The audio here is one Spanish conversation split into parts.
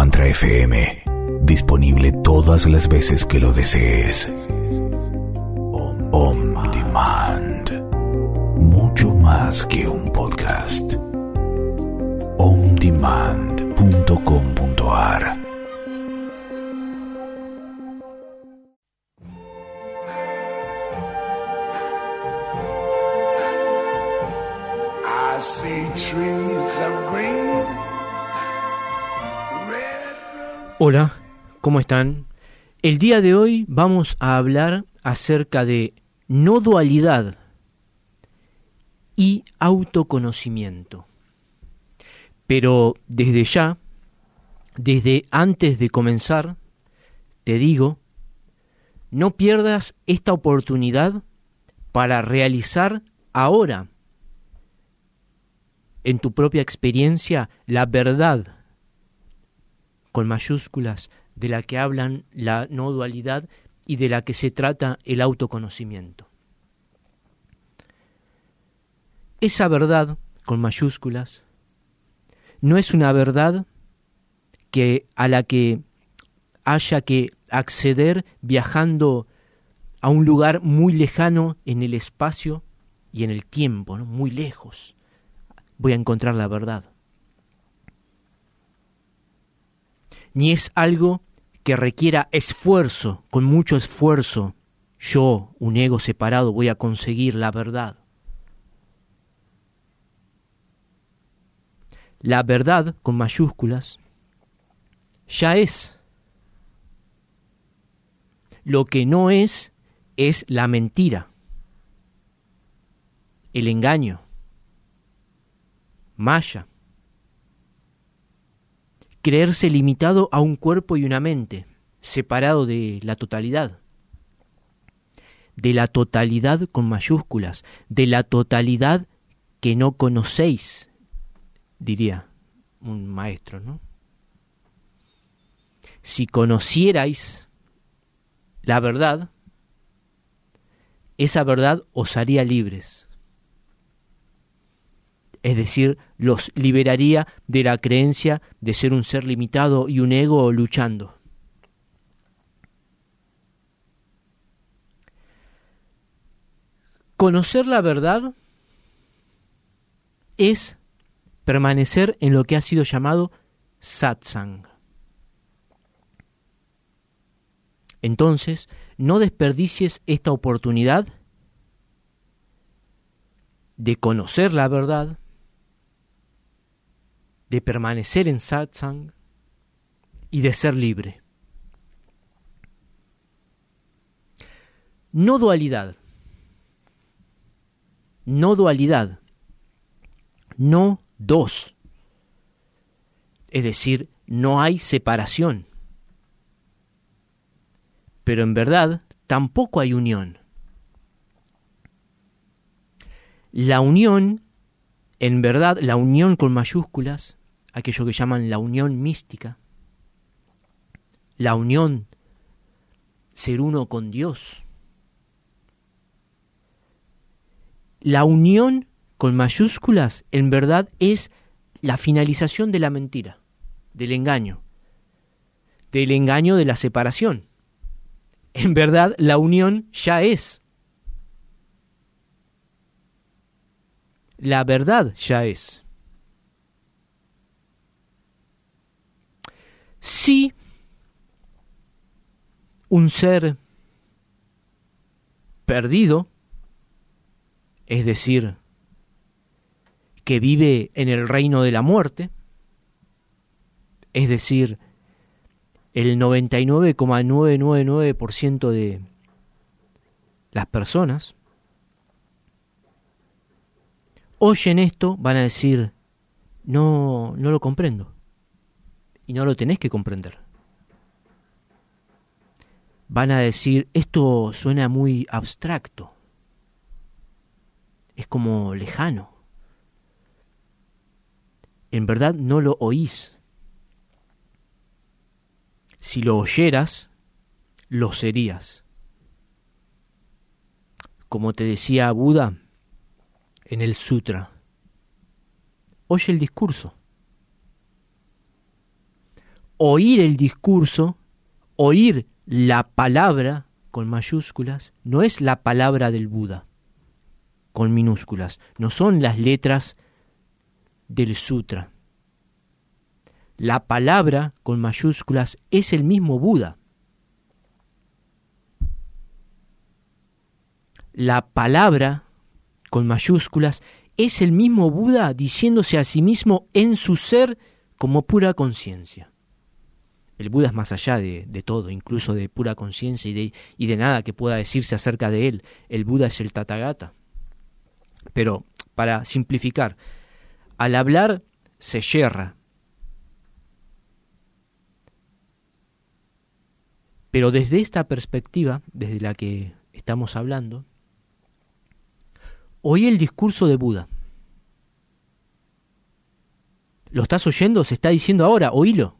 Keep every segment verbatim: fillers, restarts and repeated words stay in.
Mantra F M. Disponible todas las veces que lo desees. On Demand. Mucho más que un podcast. on demand punto com punto a r. I see trees of green, red. Hola, ¿cómo están? El día de hoy vamos a hablar acerca de no dualidad y autoconocimiento. Pero desde ya, desde antes de comenzar, te digo, no pierdas esta oportunidad para realizar ahora, en tu propia experiencia, la verdad, con mayúsculas, de la que hablan la no dualidad y de la que se trata el autoconocimiento. Esa verdad, con mayúsculas, no es una verdad que a la que haya que acceder viajando a un lugar muy lejano en el espacio y en el tiempo, ¿no? Muy lejos. Voy a encontrar la verdad. Ni es algo que requiera esfuerzo, con mucho esfuerzo. Yo, un ego separado, voy a conseguir la verdad. La verdad, con mayúsculas, ya es. Lo que no es, es la mentira, el engaño, maya, creerse limitado a un cuerpo y una mente, separado de la totalidad, de la totalidad con mayúsculas, de la totalidad que no conocéis, diría un maestro, ¿no? Si conocierais la verdad, esa verdad os haría libres. Es decir, los liberaría de la creencia de ser un ser limitado y un ego luchando. Conocer la verdad es permanecer en lo que ha sido llamado satsang. Entonces, no desperdicies esta oportunidad de conocer la verdad, de permanecer en satsang y de ser libre. No dualidad. No dualidad. No dos. Es decir, no hay separación. Pero en verdad tampoco hay unión. La unión, en verdad, la unión con mayúsculas, aquello que llaman la unión mística, la unión, ser uno con Dios. La unión con mayúsculas, en verdad, es la finalización de la mentira, del engaño, del engaño de la separación. En verdad, la unión ya es. La verdad ya es. Si un ser perdido, es decir, que vive en el reino de la muerte, es decir, el noventa y nueve coma novecientos noventa y nueve por ciento de las personas, oyen esto, van a decir, no, no lo comprendo. Y no lo tenés que comprender. Van a decir, esto suena muy abstracto. Es como lejano. En verdad no lo oís. Si lo oyeras, lo serías. Como te decía Buda en el sutra, oye el discurso. oír el discurso, oír la palabra con mayúsculas, no es la palabra del Buda con minúsculas, no son las letras del sutra. La palabra con mayúsculas es el mismo Buda. La palabra con mayúsculas es el mismo Buda diciéndose a sí mismo en su ser como pura conciencia. El Buda es más allá de, de todo, incluso de pura conciencia y de, y de nada que pueda decirse acerca de él. El Buda es el Tathagata. Pero, para simplificar, al hablar se yerra. Pero desde esta perspectiva, desde la que estamos hablando, oí el discurso de Buda. ¿Lo estás oyendo? Se está diciendo ahora, oílo.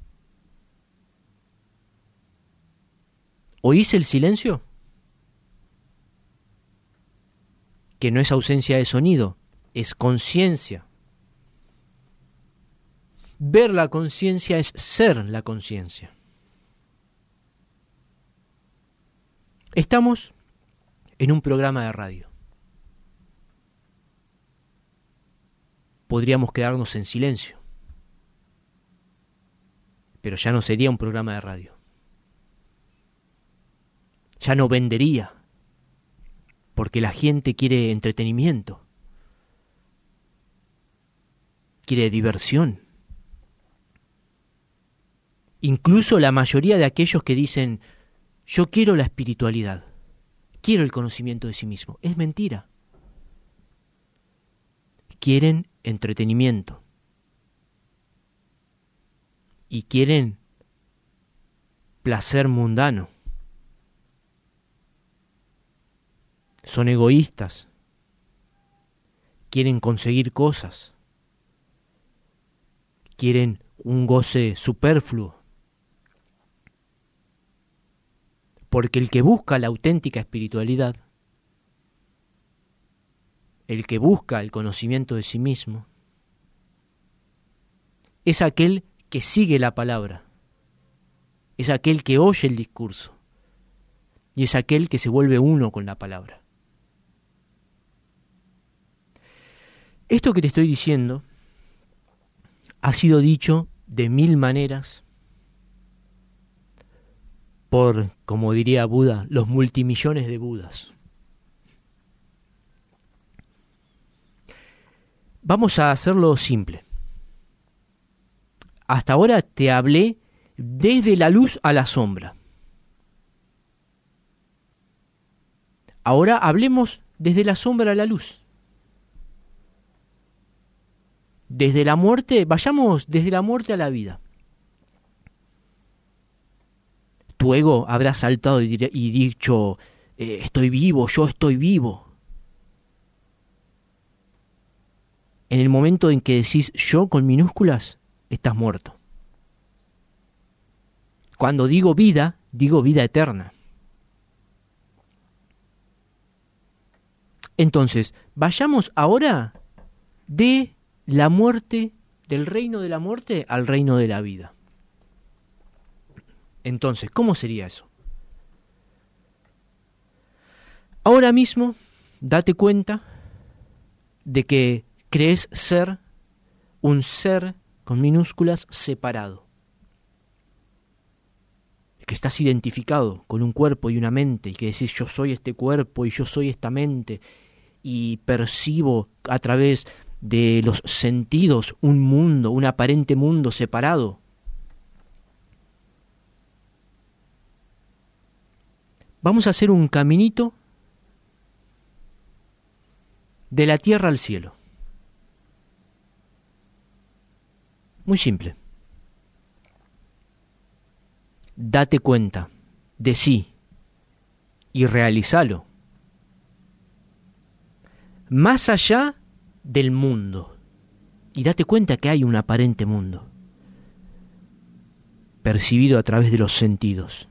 ¿Oís el silencio? Que no es ausencia de sonido, es conciencia. Ver la conciencia es ser la conciencia. Estamos en un programa de radio. Podríamos quedarnos en silencio, pero ya no sería un programa de radio. Ya no vendería, porque la gente quiere entretenimiento, quiere diversión. Incluso la mayoría de aquellos que dicen, yo quiero la espiritualidad, quiero el conocimiento de sí mismo, es mentira. Quieren entretenimiento y quieren placer mundano. Son egoístas, quieren conseguir cosas, quieren un goce superfluo. Porque el que busca la auténtica espiritualidad, el que busca el conocimiento de sí mismo, es aquel que sigue la palabra, es aquel que oye el discurso y es aquel que se vuelve uno con la palabra. Esto que te estoy diciendo ha sido dicho de mil maneras por, como diría Buda, los multimillones de Budas. Vamos a hacerlo simple. Hasta ahora te hablé desde la luz a la sombra. Ahora hablemos desde la sombra a la luz. Desde la muerte, vayamos desde la muerte a la vida. Tu ego habrá saltado y, y dicho, eh, estoy vivo, yo estoy vivo. En el momento en que decís yo con minúsculas, estás muerto. Cuando digo vida, digo vida eterna. Entonces, vayamos ahora de la muerte, del reino de la muerte al reino de la vida. Entonces, ¿cómo sería eso? Ahora mismo, date cuenta de que crees ser un ser con minúsculas separado. Que estás identificado con un cuerpo y una mente y que decís yo soy este cuerpo y yo soy esta mente y percibo a través de los sentidos un mundo, un aparente mundo separado. Vamos a hacer un caminito de la tierra al cielo. Muy simple. Date cuenta de sí y realízalo. Más allá del mundo. Y date cuenta que hay un aparente mundo, percibido a través de los sentidos.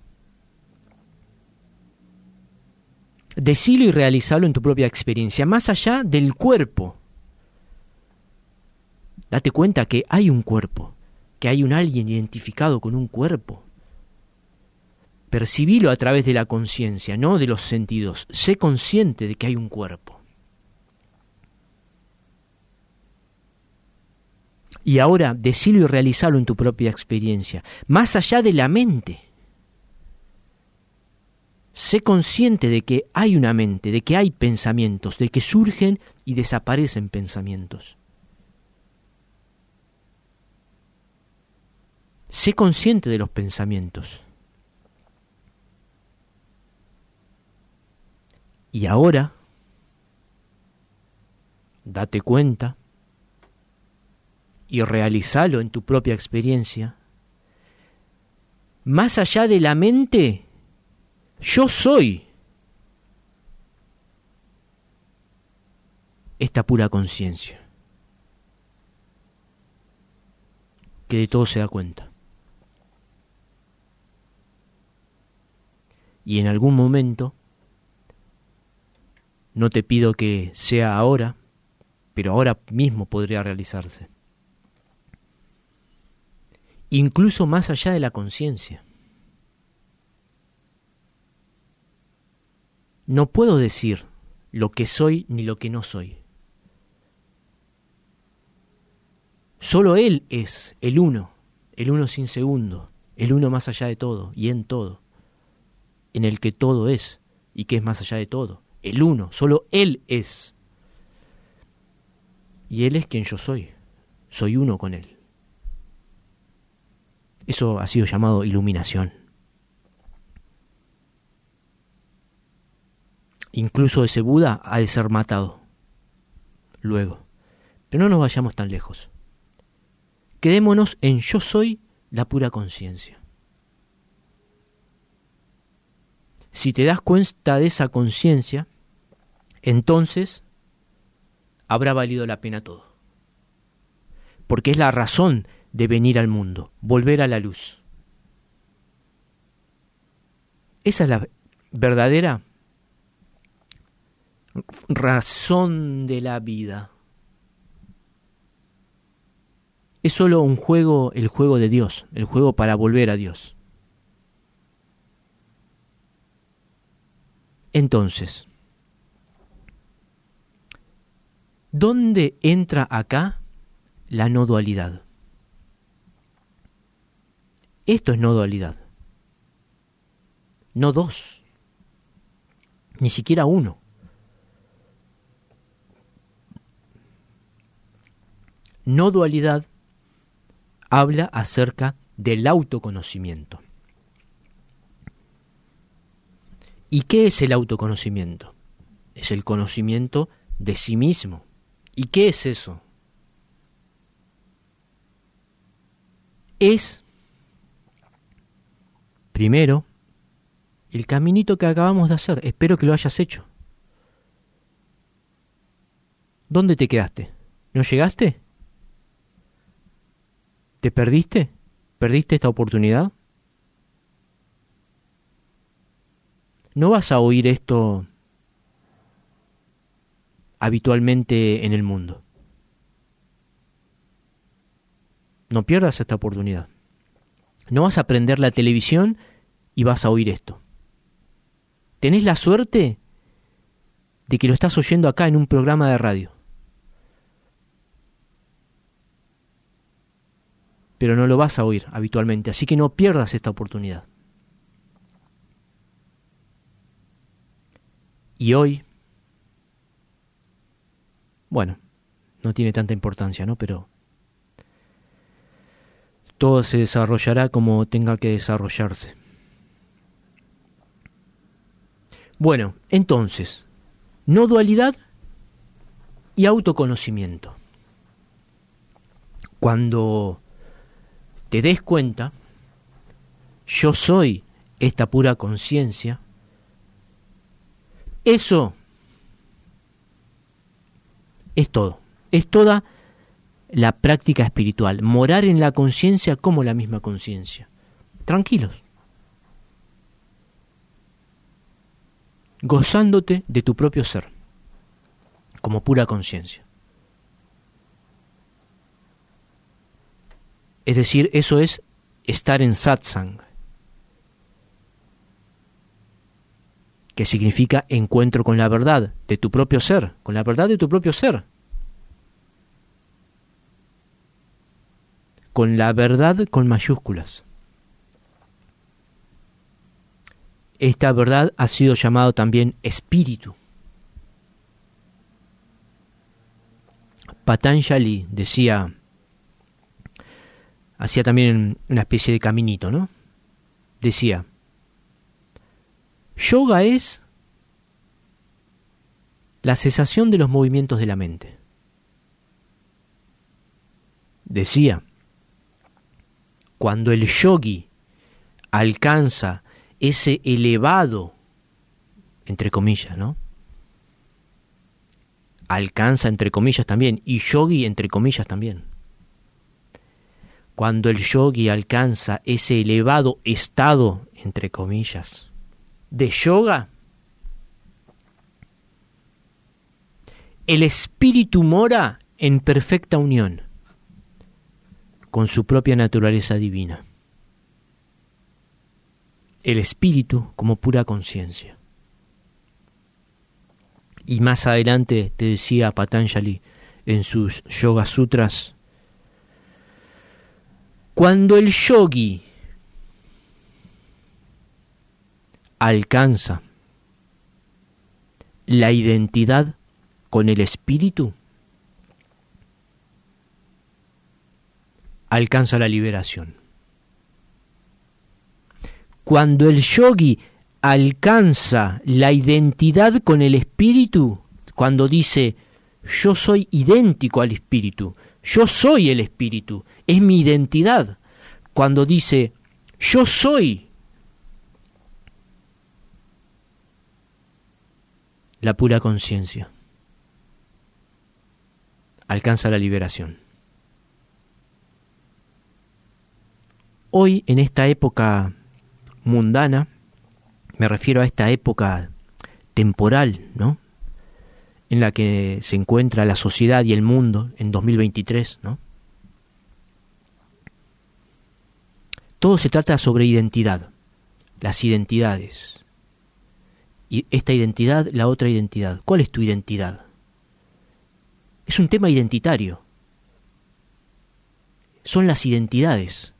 Decilo y realízalo en tu propia experiencia, más allá del cuerpo. Date cuenta que hay un cuerpo, que hay un alguien identificado con un cuerpo. Percibilo a través de la conciencia, no de los sentidos. Sé consciente de que hay un cuerpo. Y ahora decilo y realizalo en tu propia experiencia, más allá de la mente. Sé consciente de que hay una mente, de que hay pensamientos, de que surgen y desaparecen pensamientos. Sé consciente de los pensamientos. Y ahora, date cuenta y realizalo en tu propia experiencia. Más allá de la mente, yo soy esta pura conciencia que de todo se da cuenta. Y en algún momento, no te pido que sea ahora, pero ahora mismo podría realizarse. Incluso más allá de la conciencia. No puedo decir lo que soy ni lo que no soy. Solo Él es el uno, el uno sin segundo, el uno más allá de todo y en todo, en el que todo es y que es más allá de todo. El uno, solo Él es. Y Él es quien yo soy. Soy uno con Él. Eso ha sido llamado iluminación. Incluso ese Buda ha de ser matado luego. Pero no nos vayamos tan lejos. Quedémonos en yo soy la pura conciencia. Si te das cuenta de esa conciencia, entonces habrá valido la pena todo. Porque es la razón de venir al mundo, volver a la luz. Esa es la verdadera razón de la vida. Es solo un juego, el juego de Dios, el juego para volver a Dios. Entonces, ¿dónde entra acá la no dualidad? Esto es no dualidad. No dos. Ni siquiera uno. No dualidad habla acerca del autoconocimiento. ¿Y qué es el autoconocimiento? Es el conocimiento de sí mismo. ¿Y qué es eso? Es, primero, el caminito que acabamos de hacer. Espero que lo hayas hecho. ¿Dónde te quedaste? ¿No llegaste? ¿Te perdiste? ¿Perdiste esta oportunidad? No vas a oír esto habitualmente en el mundo. No pierdas esta oportunidad. No vas a prender la televisión y vas a oír esto. Tenés la suerte de que lo estás oyendo acá en un programa de radio. Pero no lo vas a oír habitualmente, así que no pierdas esta oportunidad. Y hoy, bueno, no tiene tanta importancia, ¿no? Pero todo se desarrollará como tenga que desarrollarse. Bueno, entonces, no dualidad y autoconocimiento. Cuando te des cuenta, yo soy esta pura conciencia, eso es todo, es toda la práctica espiritual, morar en la conciencia como la misma conciencia. Tranquilos, gozándote de tu propio ser, como pura conciencia. Es decir, eso es estar en satsang, que significa encuentro con la verdad de tu propio ser, con la verdad de tu propio ser, con la verdad con mayúsculas. Esta verdad ha sido llamado también espíritu. Patanjali decía, hacía también una especie de caminito, ¿no? Decía, yoga es la cesación de los movimientos de la mente. Decía, cuando el yogi alcanza ese elevado, entre comillas, ¿no? Alcanza entre comillas también, y yogi entre comillas también. Cuando el yogi alcanza ese elevado estado, entre comillas, de yoga, el espíritu mora en perfecta unión con su propia naturaleza divina. El espíritu como pura conciencia. Y más adelante te decía Patanjali en sus Yoga Sutras, cuando el yogi alcanza la identidad con el espíritu, alcanza la liberación. Cuando el yogi alcanza la identidad con el espíritu, cuando dice, yo soy idéntico al espíritu, yo soy el espíritu, es mi identidad. Cuando dice, yo soy la pura conciencia, alcanza la liberación. Hoy, en esta época mundana, me refiero a esta época temporal, ¿no?, en la que se encuentra la sociedad y el mundo en dos mil veintitrés, ¿no? Todo se trata sobre identidad, las identidades. Y esta identidad, la otra identidad. ¿Cuál es tu identidad? Es un tema identitario. Son las identidades.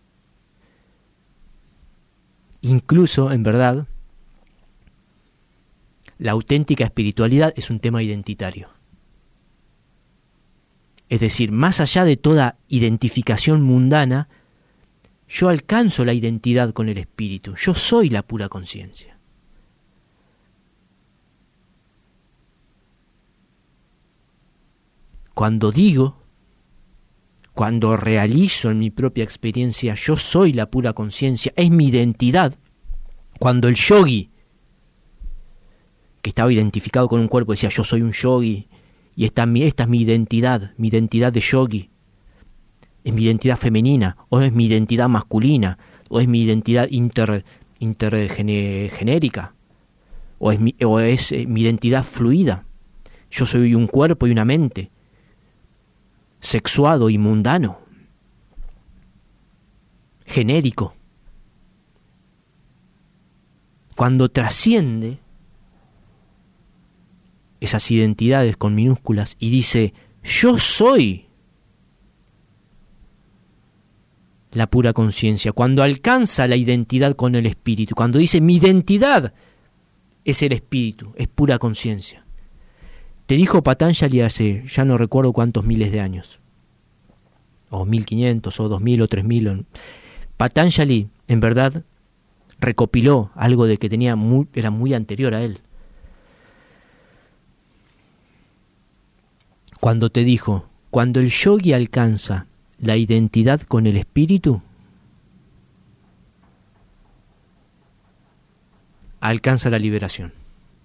Incluso, en verdad, la auténtica espiritualidad es un tema identitario. Es decir, más allá de toda identificación mundana, yo alcanzo la identidad con el espíritu. Yo soy la pura conciencia. Cuando digo, cuando realizo en mi propia experiencia, yo soy la pura conciencia, es mi identidad. Cuando el yogi, que estaba identificado con un cuerpo, decía, yo soy un yogi, y esta, esta es mi identidad, mi identidad de yogi, es mi identidad femenina, o es mi identidad masculina, o es mi identidad inter, intergenérica, o es, mi, o es eh, mi identidad fluida. Yo soy un cuerpo y una mente, sexuado y mundano, genérico. Cuando trasciende esas identidades con minúsculas y dice, yo soy la pura conciencia, cuando alcanza la identidad con el espíritu, cuando dice, mi identidad es el espíritu, es pura conciencia. Te dijo Patanjali hace, ya no recuerdo cuántos miles de años, o mil quinientos, o dos mil, o tres mil. Patanjali, en verdad, recopiló algo de que tenía muy, era muy anterior a él. Cuando te dijo, cuando el yogi alcanza la identidad con el espíritu, alcanza la liberación.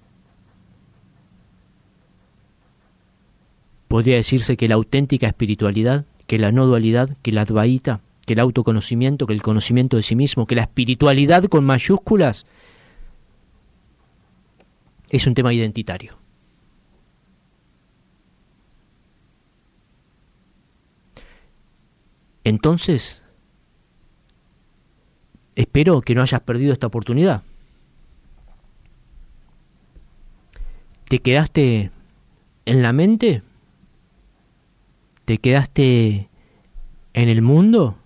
Podría decirse que la auténtica espiritualidad, que la no dualidad, que la advaita, que el autoconocimiento, que el conocimiento de sí mismo, que la espiritualidad con mayúsculas es un tema identitario. Entonces, espero que no hayas perdido esta oportunidad. ¿Te quedaste en la mente? ¿Te quedaste en el mundo?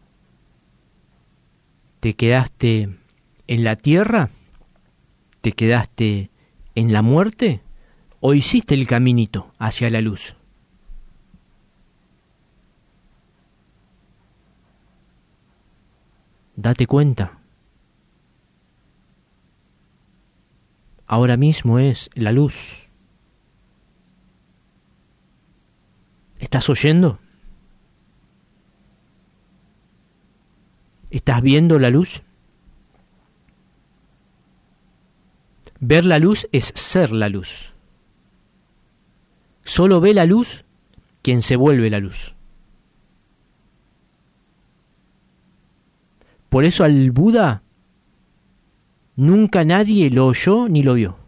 ¿Te quedaste en la tierra? ¿Te quedaste en la muerte? ¿O hiciste el caminito hacia la luz? Date cuenta. Ahora mismo es la luz. ¿Estás oyendo? ¿Estás viendo la luz? Ver la luz es ser la luz. Solo ve la luz quien se vuelve la luz. Por eso al Buda nunca nadie lo oyó ni lo vio.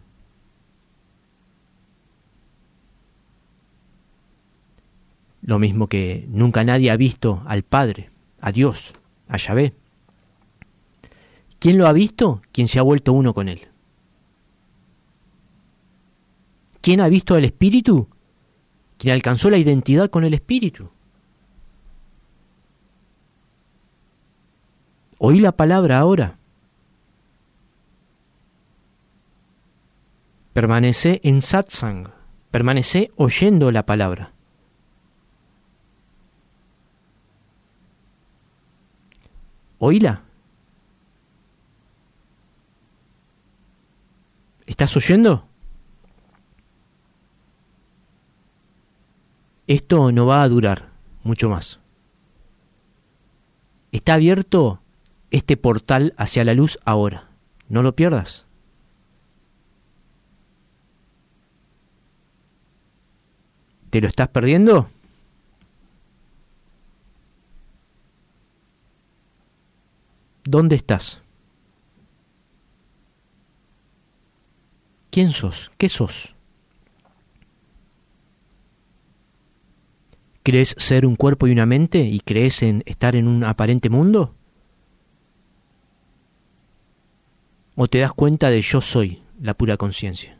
Lo mismo que nunca nadie ha visto al Padre, a Dios, a Yahvé. ¿Quién lo ha visto? Quien se ha vuelto uno con Él. ¿Quién ha visto al Espíritu? Quien alcanzó la identidad con el Espíritu. Oí la palabra ahora. Permanece en satsang, permanece oyendo la palabra. Oíla. ¿Estás oyendo? Esto no va a durar mucho más. Está abierto este portal hacia la luz ahora. No lo pierdas. ¿Te lo estás perdiendo? ¿Dónde estás? ¿Quién sos? ¿Qué sos? ¿Crees ser un cuerpo y una mente y crees en estar en un aparente mundo? ¿O te das cuenta de yo soy la pura conciencia?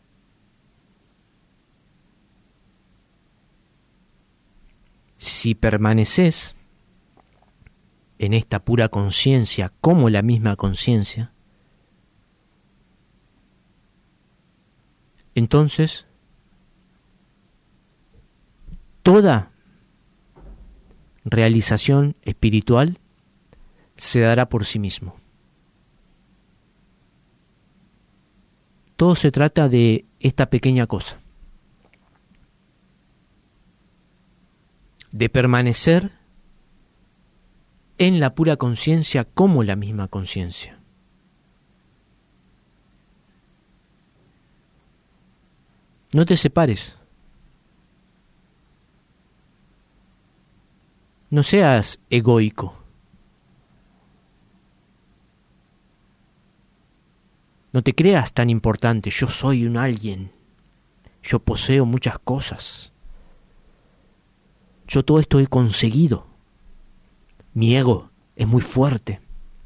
Si permaneces en esta pura conciencia como la misma conciencia, entonces toda realización espiritual se dará por sí mismo. Todo se trata de esta pequeña cosa, de permanecer en la pura conciencia como la misma conciencia. No te separes. No seas egoico. No te creas tan importante. Yo soy un alguien. Yo poseo muchas cosas. Yo todo esto he conseguido. Mi ego es muy fuerte.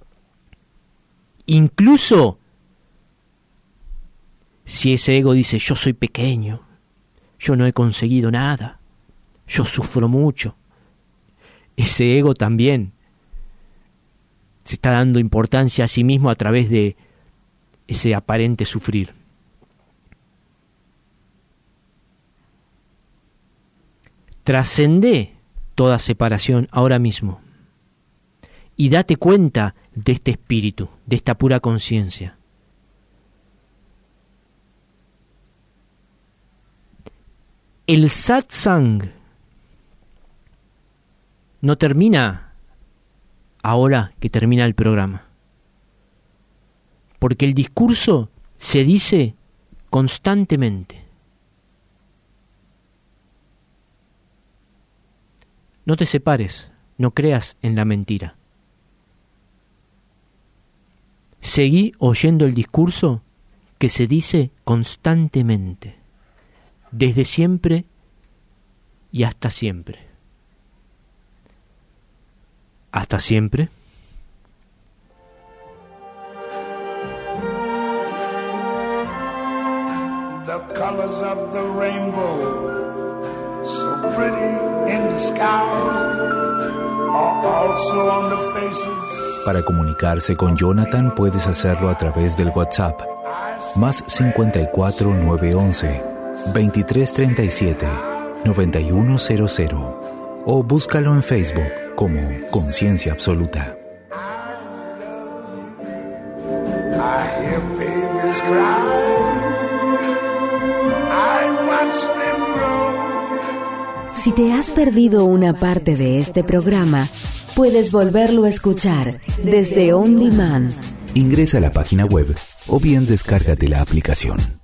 Incluso si ese ego dice, yo soy pequeño, yo no he conseguido nada, yo sufro mucho, ese ego también se está dando importancia a sí mismo a través de ese aparente sufrir. Trascende toda separación ahora mismo y date cuenta de este espíritu, de esta pura conciencia. El satsang no termina ahora que termina el programa, porque el discurso se dice constantemente. No te separes, no creas en la mentira. Seguí oyendo el discurso que se dice constantemente, desde siempre y hasta siempre. Hasta siempre. colors of the rainbow, so pretty in the sky, are also on the faces. Para comunicarse con Jonathan puedes hacerlo a través del WhatsApp más cincuenta y cuatro nueve once veintitrés treinta y siete noventa y uno cero cero o búscalo en Facebook como Conciencia Absoluta. I hear babies cry, I watch them grow. Si te has perdido una parte de este programa, puedes volverlo a escuchar desde On Demand. Ingresa a la página web o bien descárgate la aplicación.